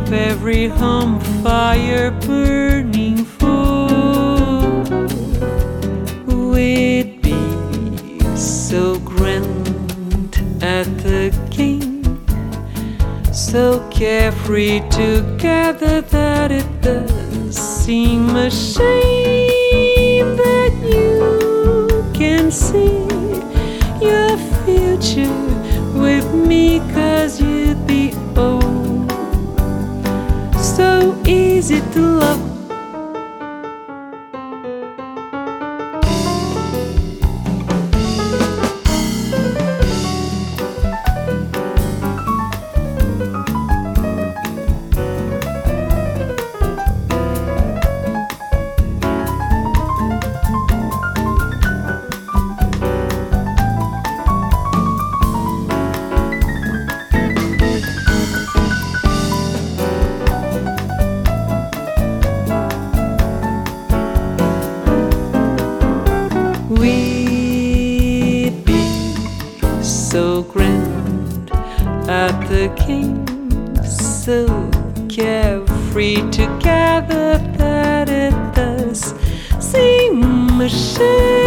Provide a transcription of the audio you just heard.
every home fire burning full. We'd be so grand at the king, so carefree together that it does seem a shame that you can see your future with me, 'cause you'd be so easy to love. We'd be so grand at the king, so carefree together that it does seem a shame